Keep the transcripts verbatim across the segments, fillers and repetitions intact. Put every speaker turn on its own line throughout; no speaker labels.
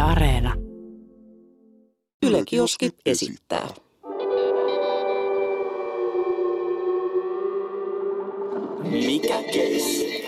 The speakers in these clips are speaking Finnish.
Areena.
Yle Kioski esittää. Mikä keissi?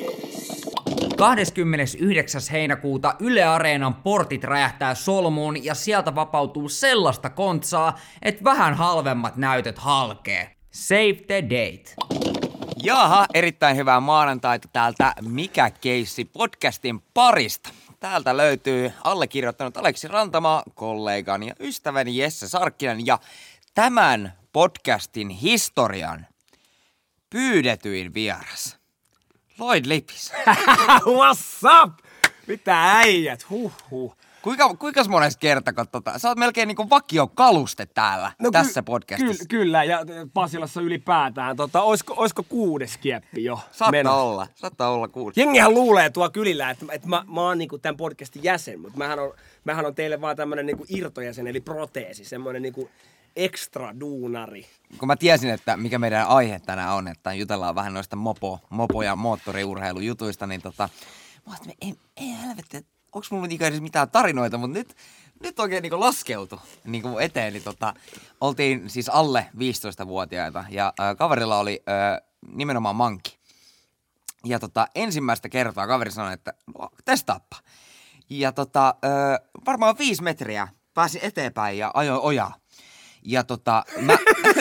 kahdeskymmenesyhdeksäs heinäkuuta Yle Areenan portit räjähtää solmuun ja sieltä vapautuu sellaista kontsaa, että vähän halvemmat näytöt halkee. Save the date. Jaha, erittäin hyvää maanantaita täältä Mikä keissi podcastin parista. Täältä löytyy allekirjoittanut Aleksi Rantamaa, kollegani ja ystäväni Jesse Sarkkinen ja tämän podcastin historian pyydetyin vieras. Lloyd Lippis.
What's up? Mitä äijät? Huhhuh.
Kuinka, kuinka monesta kertaa, kun tota, sä oot melkein niinku vakiokaluste täällä no tässä ky- podcastissa.
Ky- kyllä, ja Pasilassa ylipäätään. Tota, oisko, oisko kuudes kieppi jo?
Saattaa
menossa?
olla, saattaa olla kuudes.
Jengihän luulee tuo kylillä, että, että mä, mä oon niinku tämän podcastin jäsen, mutta mähän on, mähän on teille vaan tämmönen niinku irtojäsen, eli proteesi, semmoinen niinku ekstra duunari.
Kun mä tiesin, että mikä meidän aihe tänään on, että jutellaan vähän noista mopo, mopo- ja moottoriurheilujutuista, niin tota, mä ajattelin, ei, ei helvetti, onks mulla niinku edes mitään tarinoita, mutta nyt, nyt oikein niinku laskeutui niinku eteen. Niin tota, oltiin siis alle viisitoistavuotiaita ja äh, kaverilla oli äh, nimenomaan mankki. Ja tota, ensimmäistä kertaa kaveri sanoi, että no, testaappa. Ja tota, äh, varmaan viisi metriä pääsin eteenpäin ja ajoin ojaa. Ja tota, mä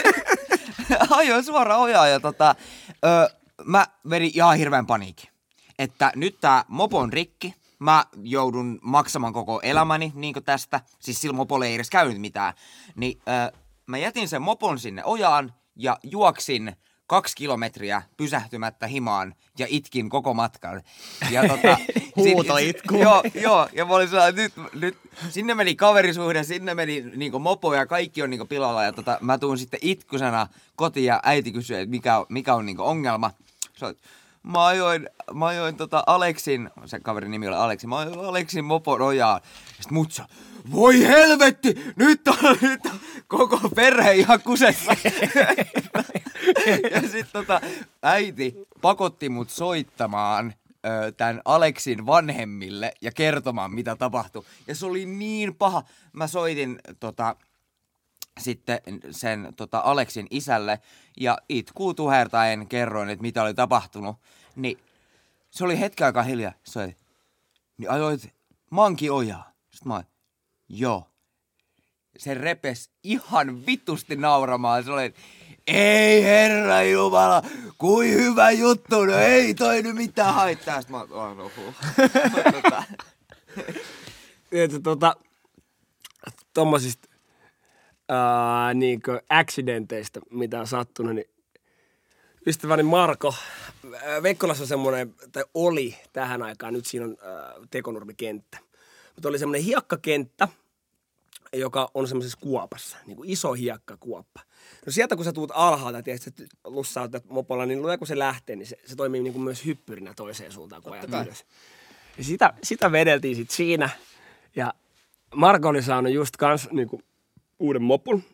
ajoin suoraan ojaa ja tota, ö, mä vedin ihan hirveän paniikin. Että nyt tää mopo on rikki, mä joudun maksamaan koko elämäni niinku tästä, siis sillä mopolla ei edes käynyt mitään. Niin ö, mä jätin sen mopon sinne ojaan ja juoksin kaksi kilometriä pysähtymättä himaan ja itkin koko matkan. Ja tota,
Huutoitku.
Joo, joo, ja mä olin sellainen, nyt, nyt, sinne meni kaverisuhde, sinne meni niinku mopo ja kaikki on niinku pilalla. Ja tota, mä tuun sitten itkusena kotiin ja äiti kysyy, että mikä, mikä on niinku ongelma. So, mä ajoin, mä ajoin tota Aleksin, se kaverin nimi oli Aleksi, mä ajoin Aleksin mopon ojaan. Sitten mutsa, voi helvetti, nyt on, nyt on koko perhe ihan kusessa. Ja sit tota, äiti pakotti mut soittamaan ö, tän Aleksin vanhemmille ja kertomaan, mitä tapahtui. Ja se oli niin paha. Mä soitin tota, sitten sen tota, Aleksin isälle ja itkuu tuhertaen kerroin, että mitä oli tapahtunut. Niin se oli hetken aikaa hiljaa. Se oli, niin ajoit manki ojaa. Sitten mä olin, joo. Se repes ihan vitusti nauramaan. Se oli, ei herra jumala, kui hyvä juttu, no ei toi nyt mitään haittaa. Sitten mä oon, no huh. tota.
Että tota, tommosista ää, niinkö accidenteista, mitä on sattunut, niin ystäväni Marko, ää, Veikkolassa on semmoinen, tai oli tähän aikaan, nyt siinä on ää, tekonurmikenttä. Mutta oli semmoinen hiekkakenttä, joka on semmoisessa kuopassa, niin kuin iso hiekkakuoppa. No sieltä kun sä tuut alhaalta, tiedät, että lussautat mopolla, niin kun se lähtee, niin se, se toimii niin kuin myös hyppyrinä toiseen suuntaan, kun ajat ylös. Ja sitä, sitä vedeltiin sitten siinä. Ja Marko oli saanut just kans niin kuin uuden mopun.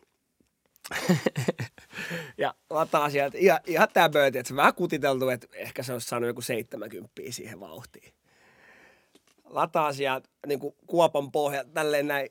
ja lataa sieltä ihan, ihan tää pöyti, että se vähän kutiteltu, että ehkä se olisi saanut joku seitsemänkymmentä siihen vauhtiin. Lataa sieltä niin kuin kuopan pohjalta tälleen näin.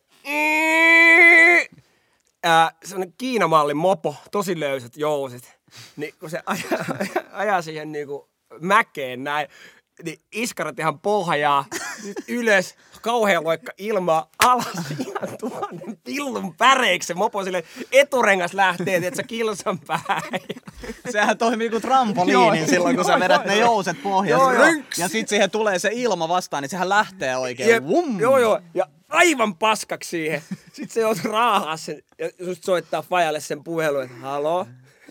Ää, sellainen Kiinamallin mopo, tosi löysät jouset. Niin kun se ajaa, ajaa siihen niinku mäkeen näin, niin iskarat ihan pohjaa, ylös, kauhean loikka ilmaa, alas ihan tuhannen pillun päreiksi se mopo silleen, eturengas lähtee, että sä kilsan päin.
Sehän toimii kuin trampoliini silloin, kun joo, sä vedät joo, ne joo. jouset pohjassa. Joo, joo. Ja sit siihen tulee se ilma vastaan, niin sehän lähtee oikein.
Jep, joo, joo. Ja aivan paskaksi siihen. Sitten se joutuu raahaa sen ja just soittaa fajalle sen puhelun, että haloo.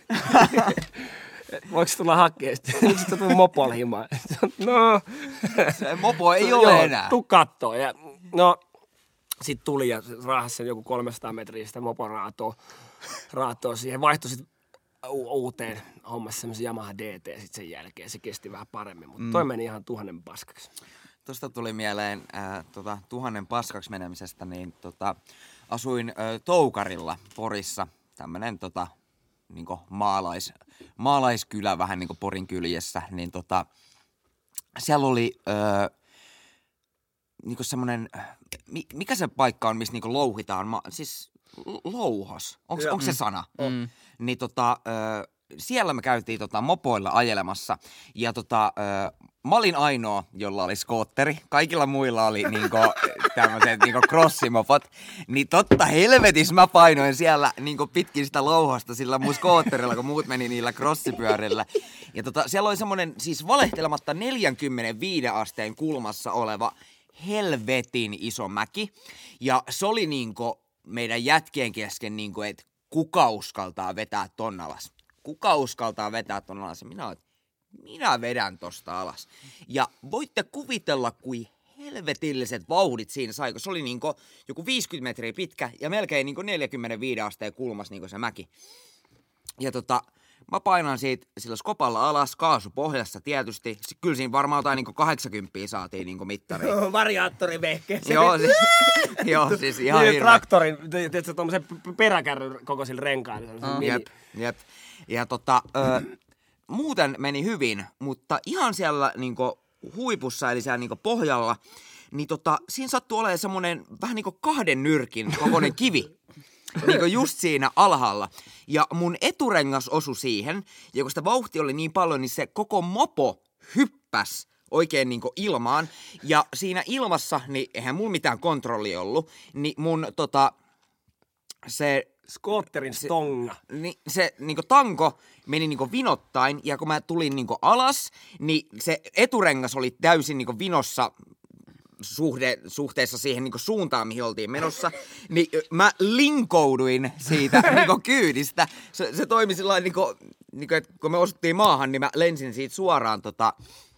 Voiko tulla hakea sitten? Nyt sitten tuu mopolla himaan. No.
Se mopo ei ole
joo,
enää.
Tuu kattoo. Ja, no, sit tuli ja raahasi sen joku kolmesataa metriä sitä mopon raatoa, raatoa siihen. Vaihtoi sit u- uuteen hommassa semmoisen Yamaha D T sit sen jälkeen. Se kesti vähän paremmin, mutta mm. toi meni ihan tuhannen paskaksi.
Tuosta tuli mieleen äh, tota, tuhannen paskaksi menemisestä, niin tota, asuin äh, Toukarilla Porissa, tämmönen tota, niinku maalais, maalaiskylä vähän niinku Porin kyljessä, niin tota, siellä oli, öö, niinku semmonen, mikä se paikka on, missä niinku louhitaan? Ma, siis louhos, onko
Joo.
se sana?
Mm.
Niin tota, ö, siellä me käytiin tota, mopoilla ajelemassa ja tota, ö, mä olin ainoa, jolla oli skootteri. Kaikilla muilla oli niinku, tämmöiset niinku crossimopot. Niin totta helvetis mä painoin siellä niinku pitkin sitä louhosta sillä mun skootterilla, kun muut meni niillä crossipyörillä. Ja tota, siellä oli semmonen siis valehtelematta neljäkymmentäviisi asteen kulmassa oleva helvetin iso mäki. Ja se oli niinku meidän jätkien kesken, niinku, että kuka uskaltaa vetää ton alas. Kuka uskaltaa vetää ton alas? Minä olen, minä vedän tosta alas. Ja voitte kuvitella, kuin helvetilliset vauhdit siinä sai, kun se oli niinku joku viisikymmentä metriä pitkä ja melkein niinku neljäkymmentäviisi asteen kulmas niinku se mäki. Ja tota, mä painan siitä sillä skopalla alas, kaasu pohjassa tietysti. Kyllä siinä varmaan jotain niinku kahdeksankymmentä saatiin niinku mittariin.
Variaattorivehkeä.
Joo, siis, joo, siis ihan
niin,
hirveä.
traktorin, tiedätkö, tuommoisen peräkärryn kokoisilla renkailla.
Mm. Jep, jep. Ja tota, ö, muuten meni hyvin, mutta ihan siellä niinku huipussa, eli siellä niinku pohjalla, niin tota, siinä sattui olemaan semmonen vähän niinku kahden nyrkin kokoinen kivi. Niinku just siinä alhaalla. Ja mun eturengas osui siihen, ja kun sitä vauhti oli niin paljon, niin se koko mopo hyppäs oikein niinku ilmaan. Ja siinä ilmassa, niin eihän mulla mitään kontrollia ollut, niin mun tota, se...
Skootterin stonga.
Ni, se niinku tanko meni niinku vinottain, ja kun mä tulin niinku alas, niin se eturengas oli täysin niinku vinossa suhde, suhteessa siihen niinku suuntaan, mihin oltiin menossa. Niin mä linkouduin siitä niinku kyydistä. Se, se toimi sillä niinku, niinku, että kun me osuttiin maahan, niin mä lensin siitä suoraan tota...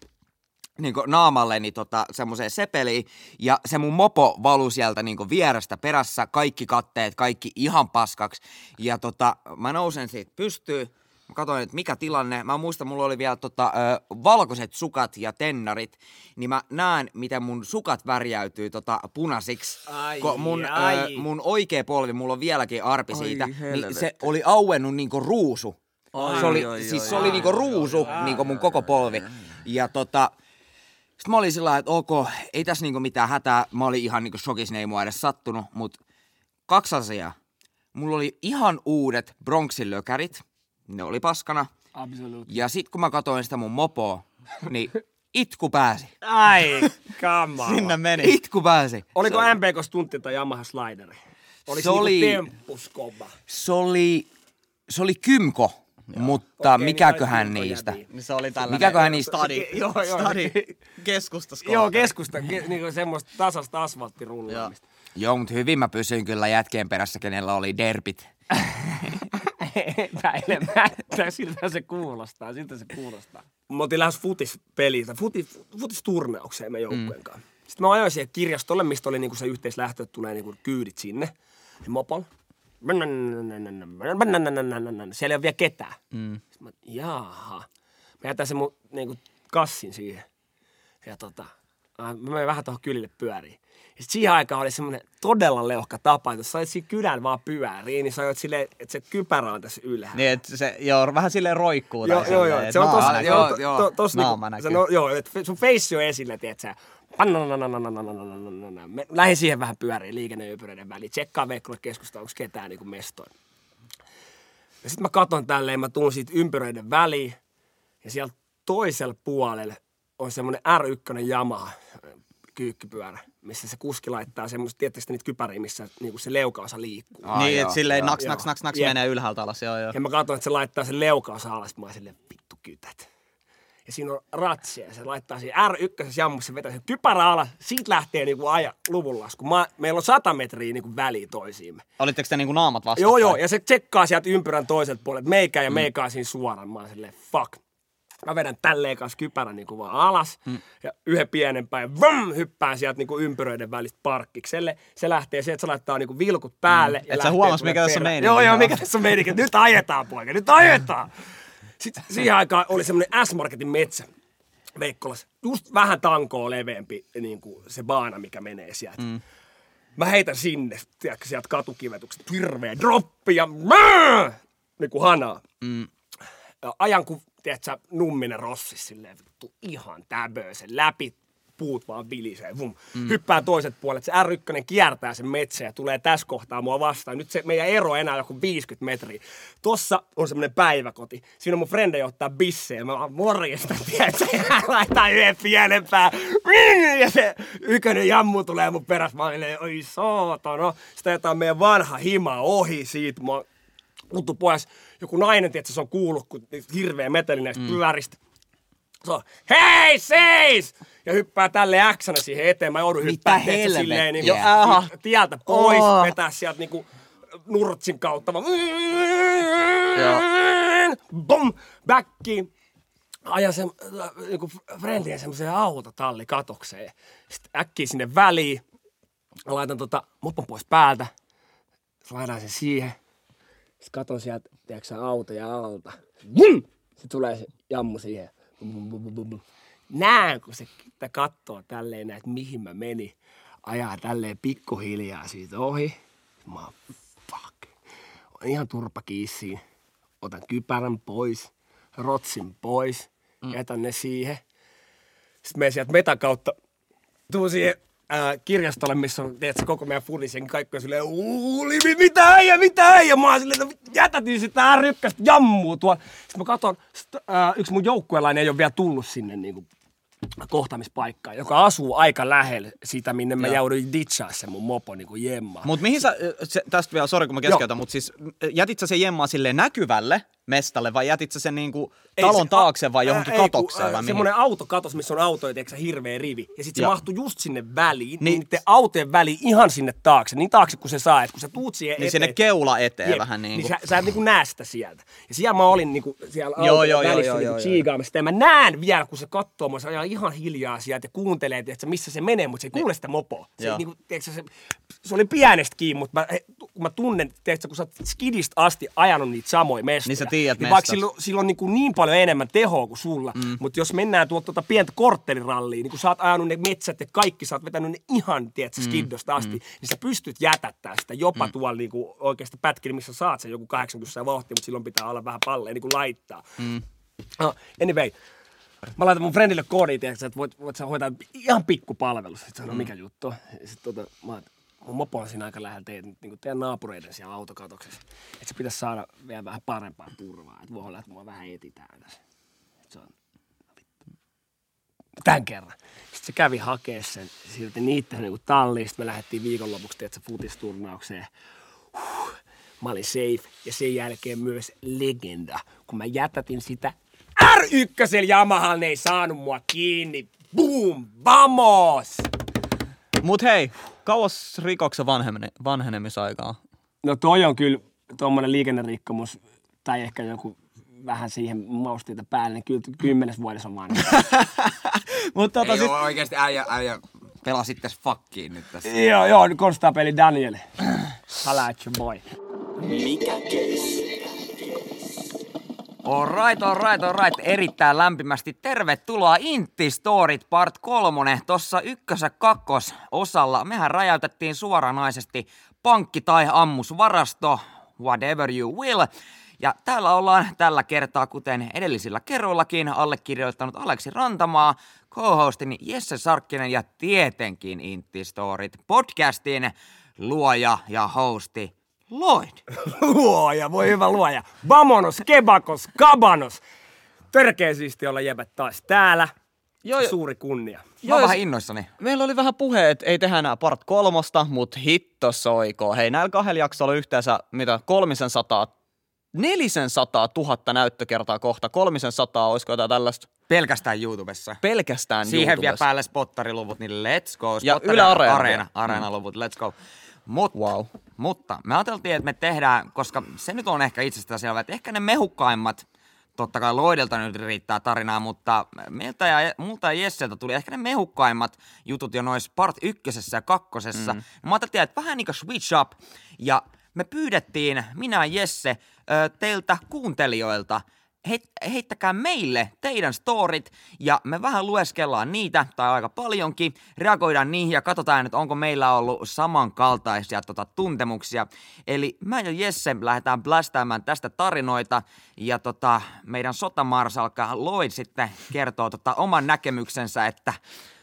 Niinku naamalleni tota, semmoiseen sepeliin, ja se mun mopo valui sieltä niinku vierestä perässä, kaikki katteet, kaikki ihan paskaksi. Ja tota, mä nousen siitä pystyyn, mä katsoin, että mikä tilanne. Mä muistan, mulla oli vielä tota, ö, valkoiset sukat ja tennarit, niin mä näen, miten mun sukat värjäytyy tota, punaisiksi.
Ai,
kun mun,
ai.
Ö, mun oikea polvi, mulla on vieläkin arpi siitä,
Ai,
niin
helvetti.
se oli auennut niinku ruusu.
Ai,
se oli,
ai,
siis
ai,
se oli
ai,
niinku
ai,
ruusu,
ai,
niinku
ai,
mun
ai,
koko
ai,
polvi.
ai, ai.
Ja tota... Sitten mä olin sillä lailla, että ok, ei tässä niinku mitään hätää. Mä olin ihan niinku shokissa, ne ei mua edes sattunut. Mut kaksi asiaa. Mulla oli ihan uudet Bronxin lökärit. Ne oli paskana.
Absoluut.
Ja sit kun mä katsoin sitä mun mopoa, niin itku pääsi.
Ai, kamala.
Sinne meni.
Itku pääsi.
Oliko
se,
M P K Stuntti tai Yamaha Slideri? Oliko
Se
se
oli-
niinku temppuskoba?
se oli, se oli Kymko, mutta
Okei,
mikäköhän
niin
niistä?
taisi
Niin se oli tällainen
Mikäköhän niistä?
stadi,
Joo, joo.
stadi keskustaskohta.
Joo, keskusta, ke, niinku semmoista tasasta asfalttirullaamista.
Joo, mutta hyvin mä pysyin kyllä jätkien perässä, kenellä oli derbit.
Epäilemättä, siltä se kuulostaa, siltä se kuulostaa. Me oltiin lähes futispeliin, tai futi, futisturnaukseen meidän joukkueen kanssa. Sitten mä ajoin siihen kirjastolle, mistä oli niinku se yhteislähtö, että tulee niinku kyydit sinne. Ja mopol. Siellä ei ole vielä ketään. Mm. Sitten mä, jaha. Mä jätän sen mun niinku kassin siihen. Ja tota, mä menen vähän tuohon kylille pyöriin. Ja sit siihen aikaan oli semmoinen todella leuhka tapa, että jos sä olet siinä kylän vaan pyöriin, niin sä olet silleen, että se kypärä on tässä ylhäällä.
Niin, että se joo, vähän silleen roikkuu.
Joo,
tai
joo,
silleen,
joo.
että
Se on
naama
tossa,
näkyy.
joo,
joo,
joo.
to, tos
Naama
niinku,
näkyy.
se, no, joo, että sun face on esille, tiedät sä. Mä lähdin siihen vähän pyöriin liikenneympyröiden väliin. Tsekkaa Veikkola keskusta, onko ketään niinku mestoin. Ja sit mä katon tälleen, mä tuun siitä ympyröiden väliin. Ja siellä toisella puolella on semmonen R yksi Yamaha kyykkypyörä, missä se kuski laittaa semmoista, tiedättekö niitä kypäriä, missä niinku se leukaosa liikkuu.
Ai,
Niin,
joo,
että silleen
joo.
naks,
Joo.
naks, naks, naks
Jep.
menee ylhäältä alas, joo, joo.
Ja mä katson, että se laittaa sen leukaosa alas, mä oon silleen, vittu kytät. Ja siinä on ratsia, ja se laittaa siinä R yksi jammussa, se vetää sen kypärä alas, siitä lähtee niinku aja luvunlasku. Mä, meillä on sata metriä niinku väliä toisiimme.
Olitteko te niinku naamat vastaan?
Joo, joo, ja se tsekkaa sieltä ympyrän toiselta puolelta, meikää ja meikää siinä suoraan. Mä oon silleen, fuck. Mä vedän tälleen kanssa kypärän niinku vaan alas, mm. ja yhden pienempään, ja vam, hyppään sieltä niinku ympyröiden välistä parkkikselle. Se lähtee sieltä, se laittaa niinku vilkut päälle. Mm. Ja
Et sä
lähtee
huomas,
tulee
mikä tässä on
perään.
meininki.
Joo, joo,
Joo.
mikä tässä on meininki. Nyt ajetaan, poika, nyt ajetaan. Sitten siihen aikaan oli semmoinen S-Marketin metsä Veikkolassa. Just vähän tankoa leveämpi niin kuin se baana, mikä menee sieltä. Mm. Mä heitän sinne, tiedätkö, sieltä katukivetukset, hirveä droppi ja mää! Niin kuin hanaa. Mm. Ja ajan kun, tiedätkö, numminen rossi silleen, vittu ihan täböö sen läpi puut vaan vilisee. Vum. Mm. Hyppää toiset puolet, se R yksi kiertää sen metsän ja tulee tässä kohtaa mua vastaan. Nyt se meidän ero enää joku viisikymmentä metriä. Tossa on semmonen päiväkoti. Siinä on mun frendejä ottaa bissejä. Mä vaan morjesta, tiedätkö? Ja laittaa yhden pienempää. Ja se ykönen jammu tulee mun perässä. Mä olin, oi saatana. Sitä jotain meidän vanha hima ohi siitä. Mä uttu pois. Joku nainen, tiedätkö, se on kuullut, kun hirveä meteli näistä mm. pyöristä. Se on, hei seis! Ja hyppää tälle äksänä siihen eteen. Mä joudun hyppää silleen niin kuin, tieltä pois, oh. vetää sieltä niinku nurtsin kautta. Bom! Backiin. Ajan sen niinku friendien semmoiseen autotalli katokseen. Sitten äkkiä sinne väliin. Mä laitan tota moppon pois päältä. Laitan sen siihen. Sitten katon sieltä, tiedätkö autoja alta. Vum! Sitten tulee se jammu siihen. Näen, kun se kattoo tälleen näet, mihin mä menin. Ajaa tälleen pikkuhiljaa siitä ohi. Mä oon, fuck. On ihan turpa kiissiin. Otan kypärän pois, rotsin pois, mm. jätän ne siihen. Sitten menen sieltä metan kautta, tuun siihen ää, kirjastolle, missä on, tiedätkö, koko meidän fudis, ja kaikki on silleen, uuli, mitä äijä, mitä äijä? Mä oon silleen, no jätätin sitä R yksi jammuu tuolla. Sitten mä katson, ää, yksi mun joukkuelainen ei ole vielä tullut sinne niinku kohtaamispaikkaan, joka asuu aika lähellä sitä, minne mä jouduin ditchaa sen mun mopo niinku jemmaa.
Mut mihin sä, se, tästä vielä, sori kun mä keskeytän, mut siis jätit sä sen jemmaa silleen näkyvälle mestalle vai jätit sä sen niinku talon se, taakse vai johonkin ää, katokseen ei, vai mihin?
Semmonen autokatos, missä on autoja, tiedätkö hirveä rivi. Ja sit se Joo. mahtuu just sinne väliin, niin niiden autojen väliin ihan sinne taakse, niin taakse kun se saa, että kun sä tuut siihen
niin
eteen.
Niin sinne keula eteen
jep,
vähän niinku.
Niin sä, sä et niinku näe sitä sieltä. Ja siellä mä olin niinku siellä autojen välissä niinku chiigaamassa. Ja mä näen vielä, kun se kattoo, mä ajaa ihan hiljaa sieltä ja kuuntelee, että missä se menee, mutta se ei kuule sitä mopoa. Se, niinku, tiedätkö, se, se oli pienestä kiinni, mutta mä, kun mä tunnen, tiedätkö, kun sä oot skidistä asti ajanut niitä samoja mestoja.
Niin sä tiedät
niin vaikka sillä, sillä on niin, kuin niin paljon enemmän tehoa kuin sulla, mm. mutta jos mennään tuolta tuota pientä korttelirallia, niin kun sä oot ajanut ne metsät ja kaikki, sä oot vetänyt ne ihan, tiedätkö, skiddosta asti, mm. niin sä pystyt jätättää sitä jopa mm. tuolla niin kuin oikeasta pätkillä, missä saat sen joku kahdeksankymmentä vauhtia, mutta silloin pitää olla vähän palleja niin kuin laittaa. Mm. No, anyway. Mä laitan mun friendille koodiin, tiedätkö, että voit, voit sä hoitaa ihan pikkupalvelus. Sitten sanoo, mm. mikä juttu. Sitten tota, mä oon, mun mopo on siinä aika lähellä teidän, niin teidän naapureiden siellä autokatoksessa. Että se pitäisi saada vielä vähän parempaa turvaa. Että voi olla, että mua vähän etitään tässä. Se on, tän kerran. Sitten se kävi hakee sen silti niitten niin talliin. Sitten me lähdettiin viikonlopuksi, tiedätkö, futisturnaukseen. Huh. Mä olin safe. Ja sen jälkeen myös legenda, kun mä jätätin sitä R yksi Yamahalla, ne ei saanut mua kiinni. Boom! Vamos!
Mut hei, kauas rikoksen vanhene- vanhenemisaikaa?
No toi on kyllä tommonen liikennerikkomus, tai ehkä joku vähän siihen mausteita päälle, niin kyllä kymmenes vuodessa on vanha.
Mut tota ei sit... oo oikeesti äijä, äijä pelasit tässä fuckiin nyt tässä.
Joo, joo, konstaapeli Daniel. Holla at your boy.
Mikä keissi?
Alright, alright, alright. Erittäin lämpimästi tervetuloa Intti Storit Part kolme. Tossa ykkös- ja kakkososalla mehän räjäytettiin suoranaisesti pankki tai ammusvarasto, whatever you will. Ja täällä ollaan tällä kertaa, kuten edellisillä kerroillakin, allekirjoittanut Aleksi Rantamaa, co-hostini Jesse Sarkkinen ja tietenkin Intti Storit podcastin luoja ja hosti Lloyd.
Luoja, voi hyvä luoja. Vamonos, kebakos, kabanos. Törkeä siisti olla jäbät taas täällä. Joo, suuri kunnia.
Mä oon vähän innoissani.
Meillä oli vähän puhe, että ei tehdä enää part kolmosta, mut hitto soikoo. Hei, näillä kahdella jaksolla yhteensä mitä kolmisensataa, nelisensataa tuhatta näyttökertaa kohta. Kolmisensataa, olisiko jotain tällaista?
Pelkästään YouTubessa.
Pelkästään
Siihen
YouTubessa.
vielä päälle spotteriluvut, niin let's go.
Ja Yle Areena.
Areena, Areena-luvut, let's go. Mutta, wow. mutta me ajateltiin, että me tehdään, koska se nyt on ehkä itsestään selvä, että ehkä ne mehukkaimmat, totta kai Lloydelta nyt riittää tarinaa, mutta meiltä ja, multa ja Jesseltä tuli ehkä ne mehukkaimmat jutut jo noissa part ykkösessä ja kakkosessa. Mm. Me ajateltiin, että vähän niin kuin switch up, ja me pyydettiin, minä ja Jesse, teiltä kuuntelijoilta, heittäkää meille teidän storit ja me vähän lueskellaan niitä, tai aika paljonkin, reagoidaan niihin ja katsotaan, että onko meillä ollut samankaltaisia tota, tuntemuksia. Eli mä ja Jesse lähdetään blästäämään tästä tarinoita ja tota, meidän sotamarsalkka Lloyd sitten kertoo tota, oman näkemyksensä, että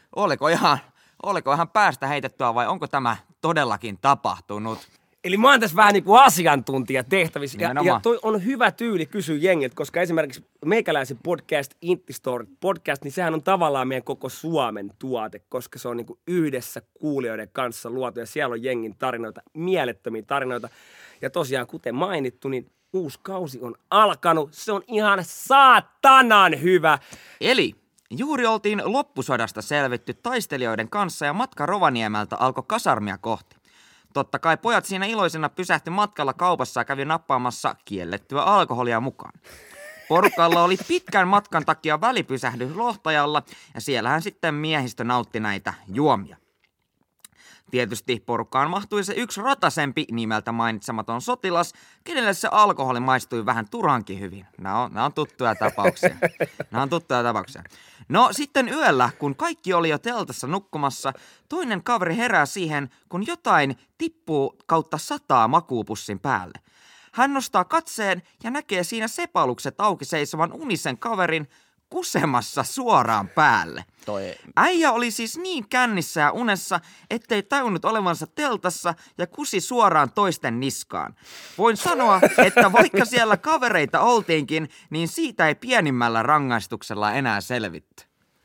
oliko ihan, oliko ihan päästä heitettyä vai onko tämä todellakin tapahtunut?
Eli mä oon tässä vähän niin kuin asiantuntija tehtävissä. Ja,
Nimenomaan.
ja toi on hyvä tyyli kysyä jengiltä, koska esimerkiksi meikäläisen podcast, Intistory podcast, niin sehän on tavallaan meidän koko Suomen tuote, koska se on niin kuin yhdessä kuulijoiden kanssa luotu. Ja siellä on jengin tarinoita, mielettömiä tarinoita. Ja tosiaan, kuten mainittu, niin uusi kausi on alkanut. Se on ihan saatanan hyvä.
Eli juuri oltiin loppusodasta selvitty taistelijoiden kanssa ja matka Rovaniemeltä alkoi kasarmia kohti. Totta kai pojat siinä iloisena pysähti matkalla kaupassa ja kävi nappaamassa kiellettyä alkoholia mukaan. Porukalla oli pitkän matkan takia välipysähdys Lohtajalla ja siellähän sitten miehistö nautti näitä juomia. Tietysti porukkaan mahtui se yksi ratasempi nimeltä mainitsematon sotilas, kenelle se alkoholi maistui vähän turhankin hyvin. Nämä on, nämä on tuttuja tapauksia. Nämä on tuttuja tapauksia. No sitten yöllä, kun kaikki oli jo teltassa nukkumassa, toinen kaveri herää siihen, kun jotain tippuu kautta sataa makuupussin päälle. Hän nostaa katseen ja näkee siinä sepalukset auki seisovan unisen kaverin kusemassa suoraan päälle.
Toi...
Äijä oli siis niin kännissä ja unessa, ettei tajunnut olevansa teltassa ja kusi suoraan toisten niskaan. Voin sanoa, että vaikka siellä kavereita oltiinkin, niin siitä ei pienimmällä rangaistuksella enää selvitty.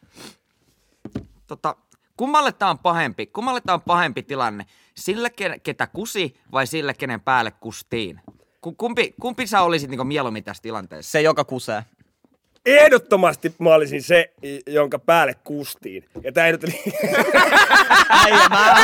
Tota, kummalle tää on pahempi? Kummalle tää on pahempi tilanne? Sille, ketä kusi vai sille, kenen päälle kustiin? Kumpi, kumpi sä olisit niinku mieluummin tässä tilanteessa?
Se, joka kusee.
Ehdottomasti mä olisin se, jonka päälle kustiin. Ja tää ei nyt...
Äijä, mä...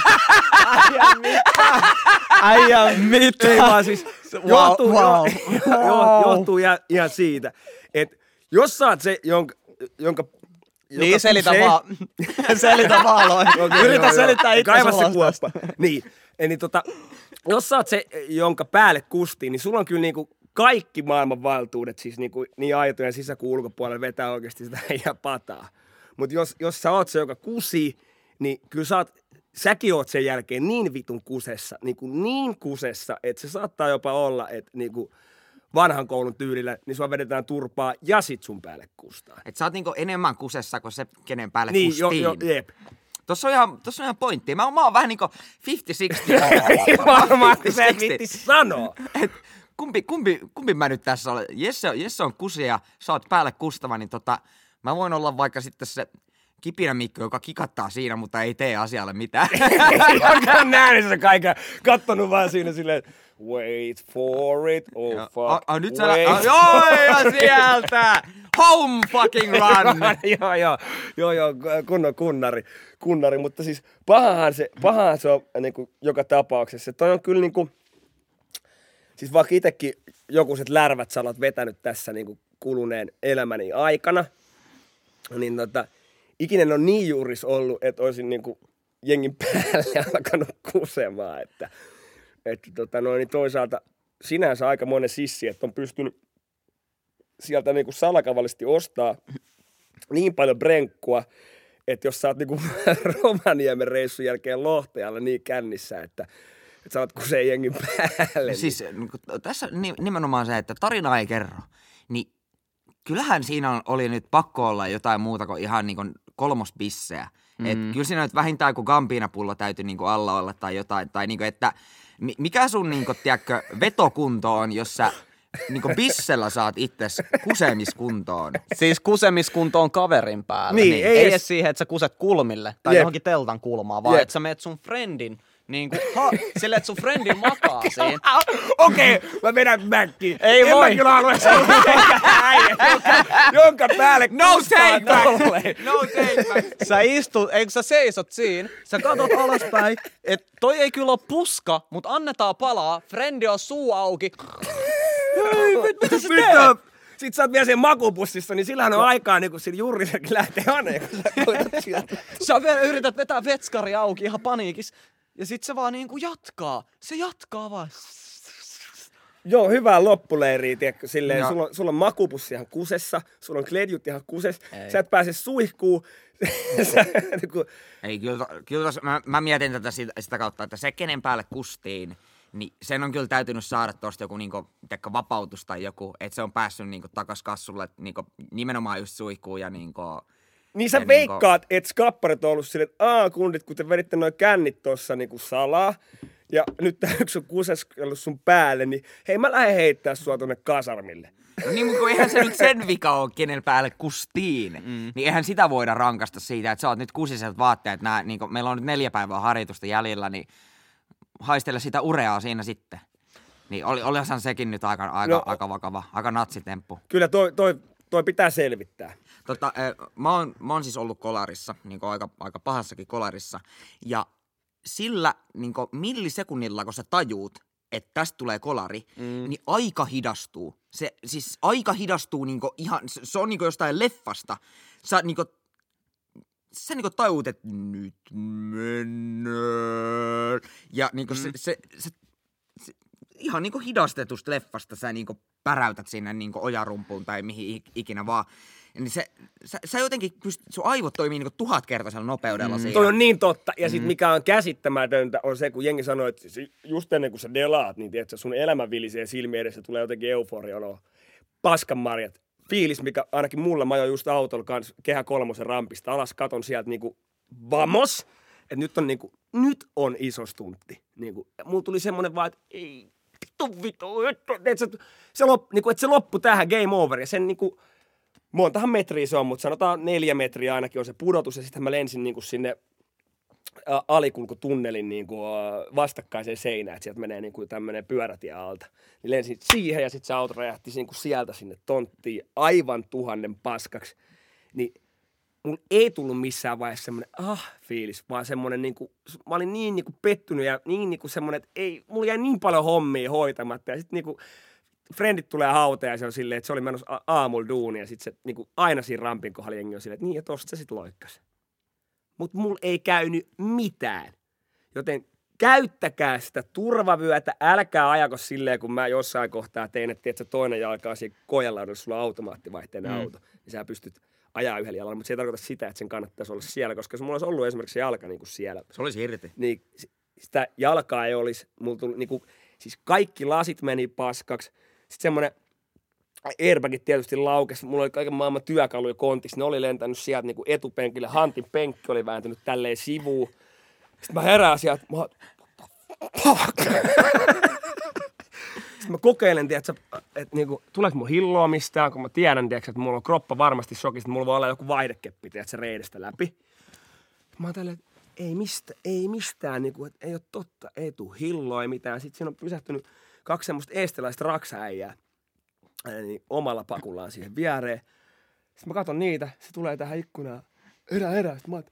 Äijä, mitä? Äijä, mitä?
Ei vaan siis...
Wow,
johtuu,
wow,
jo,
wow.
johtuu ihan, ihan siitä, että jos sä oot se, jonka... jonka
niin, selitä
kusee,
vaan. Selitä vaan, Loi.
Okay,
Yritä
joo,
selittää
joo.
itse
Kaiva se
sulosta.
kuoppa. Niin, eli tota, jos sä oot se, jonka päälle kustiin, niin sulla on kyllä niinku kaikki maailman valtuudet, siis niinku, niin aitojen sisä- kuin ulkopuolella vetää oikeasti sitä ihan pataa. Mutta jos, jos sä oot se, joka kusii, niin kyllä sä oot, säkin oot sen jälkeen niin vitun kusessa, niin, kuin niin kusessa, että se saattaa jopa olla, että niinku vanhan koulun tyylillä, niin sua vedetään turpaa ja sit sun päälle kustaa.
Et sä oot niinku enemmän kusessa kuin se, kenen päälle
Niin, jo,
kustiin.
jo, jep.
Tossa on ihan, tossa on ihan pointti. Mä, mä oon vähän niinku viisikymmentä kuusikymmentä.
Varmaan, kun sä et vitti sanoa.
Et kumpi, kumpi, kumpi mä nyt tässä olen? Jesse, Jesse on kusi ja sä oot päälle kustava, niin tota, mä voin olla vaikka sitten se kipinä Mikko, joka kikattaa siinä, mutta ei tee asialle mitään.
Joka on nähnyt sen kaiken, kattonut vaan siinä silleen, wait for it, oh
Ja,
fuck,
a, a, nyt sä,
wait.
a, joo, ja sieltä! Home fucking run!
joo, joo, joo, joo, kunnon kunnari, kunnari, mutta siis pahahan se, pahahan se on niin kuin joka tapauksessa. Toi on kyllä niin kuin, siis vaikka itsekin jokuset lärvät sä olet vetänyt tässä niin kuin kuluneen elämäni aikana, niin tota, ikinen on niin juuris ollut, että olisin niin kuin jengin päälle alkanut kusemaan, että, että tota noin, niin toisaalta sinänsä aika monen sissi, että on pystynyt sieltä niinku salakavallisesti ostaa niin paljon brenkkua, että jos sä oot niinku Rovaniemen reissun jälkeen Lohtajalla niin kännissä, että, että sä oot kuseen jengin päälle.
Siis niinku, tässä nimenomaan se, että tarina ei kerro, niin kyllähän siinä oli nyt pakko olla jotain muuta kuin ihan niinku kolmosbissejä. Mm. Et kyllä siinä nyt vähintään kuin Gambina-pullo täytyy niinku alla olla tai jotain, tai niinku, että mikä sun niinku, tiedätkö, vetokunto on, jos sä niinku bissellä saat itses kusemiskuntoon.
Siis kusemiskunto on kaverin päällä.
Niin,
Niin,
ei
ei
edes-
edes siihen, että sä kuset kulmille tai
Jep.
johonkin teltan kulmaan, vaan
Jep.
että sä meet sun friendin, niin kuin, ha, silleen, että sun friendin makaa siinä.
Okei, okay, mä vedän backiin.
Ei
en
voi.
mä kyllä halua sanoa äijä, jonka, jonka päälle
No
kustaa
take back!
tolleen.
No take back!
Sä istut, eikö sä seisot siinä, sä katot alaspäin, että toi ei kyllä ole puska, mutta annetaan palaa, frendi on suu auki. Hei, mit, mitä sä teet?
Sitten sä oot vielä siellä makupussissa, niin sillähän on aikaa, niin kun sillä juurisekin lähtee haneen, kun sä koetat sieltä.
Sä vielä yrität vetää vetskari auki ihan paniikis. Ja sit se vaan niinku jatkaa. Se jatkaa vaan.
Joo, hyvää loppuleiriä, tiedätkö, silleen,
Joo.
sulla on, sulla on makupussi ihan kusessa, sulla on kledjut ihan kusessa,
Ei.
sä et pääse suihkuun. Sä, niin kun,
Ei, kyllä, kyllä mä, mä mietin tätä sitä, sitä kautta, että se kenen päälle kustiin, niin sen on kyllä täytynyt saada tosta joku niinku, tiedätkö, vapautus tai joku, että se on päässyt niinku takas kassulle niinku, nimenomaan just suihkuun ja niinku,
Niin sä
Se
veikkaat, niinku... että skapparit on ollut silleen, että aah kundit, kun te veditte noin kännit tossa niinku salaa, ja nyt tää yksi on kuseskellut sun päälle, niin hei mä lähden heittää sua tonne kasarmille.
No niin, mutta kun eihän se nyt sen vika ole, kenen päälle kustiin. Mm. Niin eihän sitä voida rankasta siitä, että sä oot nyt kusiset vaatteet. Nää, niin kun meillä on nyt neljä päivää harjoitusta jäljellä, niin haistele sitä ureaa siinä sitten. Niin oli, olihan sekin nyt aika, aika, no, aika vakava, aika natsitemppu.
Kyllä toi, toi, toi pitää selvittää.
Tota, mä, oon, mä oon siis ollut kolarissa, niin aika, aika pahassakin kolarissa. Ja sillä niin millisekunnilla, kun sä tajuut, että tästä tulee kolari, mm. niin aika hidastuu. Se, siis aika hidastuu niinku ihan, se, se on niinku jostain leffasta. Sä niinku, sä niinku tajuut, että nyt mennään. Ja niinku mm. se, se, se, se, ihan niinku hidastetusta leffasta sä niinku päräytät sinne niinku ojarumpuun tai mihin ikinä vaan. Niin se, sä, sä jotenkin pystyt, sun aivot toimii niinku tuhatkertaisella nopeudella mm. siinä.
Toi on niin totta. Ja sit mm. mikä on käsittämätöntä on se, kun jengi sanoo, että just ennen kuin sä delaat, niin tiedät, sun elämä vilisee silmien edessä, tulee jotenkin euforia, no paskanmarjat. Fiilis, mikä ainakin mulla, mä ajoin just autolla kanssa Kehä kolmosen rampista alas, katon sieltä niinku vamos, että nyt on niinku, nyt on iso stuntti. Niinku, mulla tuli semmonen vaan, että ei, vittu, vittu, että se, se, lop, niinku, että se loppu tähän, game over, ja sen niinku, montahan metriä se on, mutta sanotaan neljä metriä ainakin on se pudotus, ja sitten mä lensin niinku sinne ä, alikulkutunnelin niinku, ä, vastakkaiseen seinään, että sieltä menee niinku tämmönen pyörätie alta. Niin lensin siihen, ja sitten se auto räjähti niinku sieltä sinne tonttiin aivan tuhannen paskaksi. Niin mun ei tullut missään vaiheessa semmonen ah fiilis, vaan semmonen niinku, mä olin niin niinku pettynyt ja niin niinku semmonen, että ei, mulla jäi niin paljon hommia hoitamatta, ja sitten niinku frendit tulee hauteen ja se on silleen, että se oli menossa aamulla duunia ja sit se niinku aina siinä rampin kohdalla jengi on silleen, että niin ja tosta se sit loikkas. Mut mulla ei käynyt mitään. Joten käyttäkää sitä turvavyötä, älkää ajako silleen, kun mä jossain kohtaa tein, että tiedät, toinen jalka on siinä kojalla, jos sulla on automaattivaihteinen mm. auto, niin sä pystyt ajaa yhdellä jalalla, mutta se ei tarkoita sitä, että sen kannattaisi olla siellä, koska jos mulla olisi ollut esimerkiksi se jalka niin kuin siellä.
Se olisi irti.
Niin sitä jalkaa ei olisi, mulla tuli niin kuin, siis kaikki lasit meni paskaksi. Sitten semmoinen airbagit tietysti laukesi. Mulla oli kaiken maailman työkaluja kontissa. Ne oli lentänyt sieltä niin kuin etupenkille. Hantin penkki oli vääntynyt tälleen sivuun. Sitten mä herään sieltä. Mä... Fuck! Sitten mä kokeilen, tiedätkö, että niinku, tuleeko mun hilloa mistään, kun mä tiedän, tiedätkö, että mulla on kroppa varmasti shokista. Mulla voi olla joku vaihdekeppi, tiedätkö, reidestä läpi. Mä oon tälleen, että ei, mistä, ei mistään, niinku, että ei ole totta, ei tuu hilloa, ei mitään. Sitten siinä on pysähtynyt kaksi semmoista eestiläistä raksaäijää niin omalla pakullaan siihen viereen. Sitten mä katson niitä, se tulee tähän ikkunaan. Erä, erä. Sitten mä oon,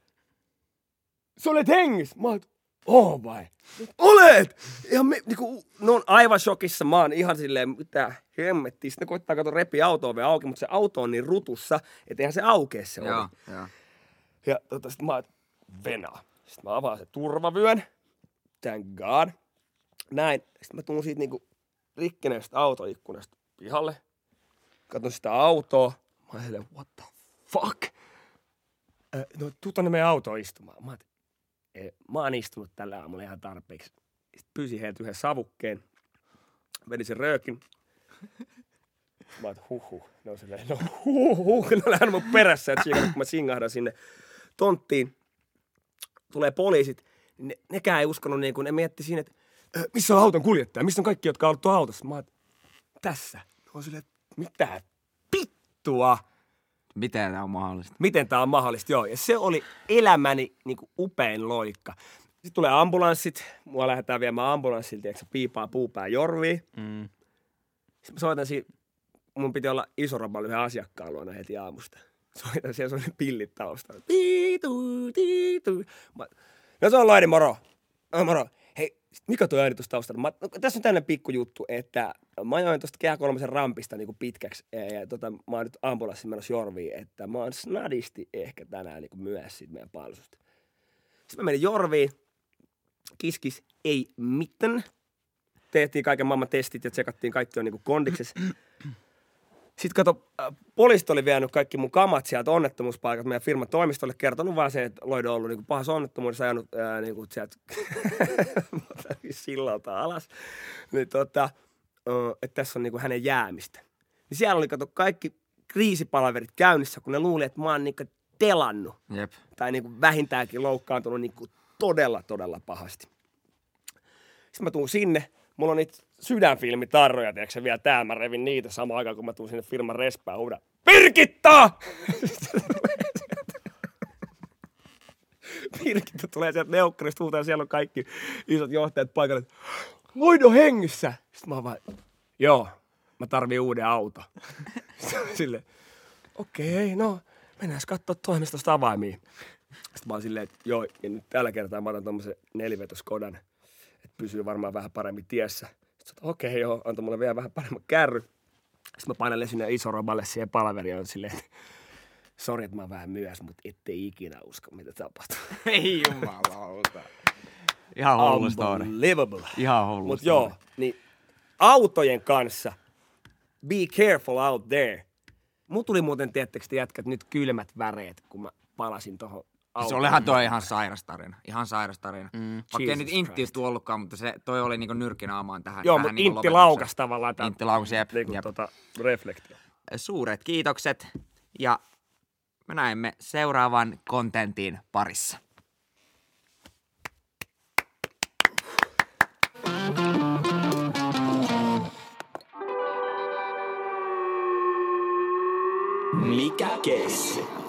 sä olet hengissä. Mä oon, oo vai? Olet! Ihan me, niinku, ne on aivan shokissa. Mä oon ihan silleen, mitä hemmettiä. Sitten ne koittaa katsoa repiä auto-ove auki, mutta se auto on niin rutussa, että eihän se aukee se ovi.
Joo, joo.
Ja tota, sit mä oon, venaa. Sitten mä avaan se turvavyön. Thank God. Näin. Sitten mä tuun siitä niinku rikkineestä autoikkunasta pihalle. Katon sitä autoa. Mä oon silleen, what the fuck? Äh, no, tuu tonne meidän autoon istumaan. Mä oon, eh, mä oon istunut tällä aamulla ihan tarpeeksi. Sitten pyysin heiltä yhden savukkeen. Vedin sen röökin. Mä oon, huhhuh. Ne on silleen, no huhhuh. Ne on lähdnyt mun perässä, että kun mä singahdan sinne tonttiin. Tulee poliisit. Ne, nekään ei uskonut, niin kun ne mietti siinä, että missä on auton kuljettaja? Missä on kaikki, jotka on ollut tuolla autossa? Mä oon, tässä. Ne on silleen, mitä pittua?
Miten tämä on mahdollista?
Miten tämä on mahdollista, joo. Ja se oli elämäni niin kuin upein loikka. Sitten tulee ambulanssit. Mua lähdetään viemään ambulanssilta, tiedätkö, piipaa, puupää, jorviin. Mm. Sitten mä soitan siinä, mun piti olla Isoromalla yhden asiakkaan luona heti aamusta. Soitan siellä, se oli pillit taustalla. Tiitu, tiitu. Mä, no se on Laidi, moro. No, moro. Hei, mikä tuo ääni tuossa taustalla? Mä, no, tässä on tämmöinen pikkujuttu, että mä ajoin tuosta Kehä kolmosen rampista niin kuin pitkäksi. Ja, ja tota, mä oon nyt ambulanssin menossa jorviin, että mä oon snadisti ehkä tänään niin kuin myöhässä siitä meidän palvelusta. Sitten mä menin jorviin. Kiskis, ei mitään. Tehtiin kaiken maailman testit ja tsekattiin kaikki on niin kuin kondiksessa. Sitten kato, poliisit oli vienyt kaikki mun kamat sieltä onnettomuuspaikat meidän firman toimistolle, kertonut vaan se, että Loido on ollut niin kuin pahassa onnettomuudessa, ajanut ää, niin kuin sieltä sillalta alas. Niin tota, että tässä on niin kuin hänen jäämistä. Niin siellä oli kato kaikki kriisipalaverit käynnissä, kun ne luuli, että mä oon niin kuin telannut.
Jep.
Tai niinku vähintäänkin loukkaantunut niinku todella, todella pahasti. Sitten mä tuun sinne. Mulla on niitä sydänfilmitarroja, tiedätkö vielä täällä. Mä revin niitä samaan aikaan, kun mä tuun sinne firman respään huudan. Birgitta! Birgitta tulee sieltä neukkarista huutaa, siellä on kaikki isot johtajat paikalla. Hoido hengissä! Sitten mä oon vaan, joo, mä tarviin uuden auto. Silleen, okei, okay, no mennään katsoa toimistosta avaimia. Sitten mä oon silleen, että joo, ja nyt tällä kertaa mä otan tommosen nelivetoskodan, että pysyy varmaan vähän paremmin tiessä. Sitten okei, okay, joo, antoi mulle vielä vähän paremman kärry. Sitten mä painelen sinne iso roballe siihen palaveriin ja silleen, että sori, että mä oon vähän myöhässä, mutta ettei ikinä usko, mitä tapahtuu.
Ei jumalauta. Ihan hullu story.
Unbelievable.
Ihan hullu
Mut
story.
joo, niin autojen kanssa, be careful out there. Mun tuli muuten, tiettekö te jätkät, nyt kylmät väreet, kun mä palasin tohon autoon.
Se olihan toi ihan sairas tarina. Ihan sairas tarina.
Mm,
Vaikka ei
Jesus
nyt intti
Christ.
ollutkaan, mutta se, toi oli niinku nyrkkinaamaan tähän.
Joo,
tähän
mutta
niinku
intti
lopetukseen.
laukas tavallaan. Tää,
Intti laukas, jep.
Niinku
jep.
tota, reflektio.
Suuret kiitokset ja me näemme seuraavan kontentin parissa.
Mikä keissi?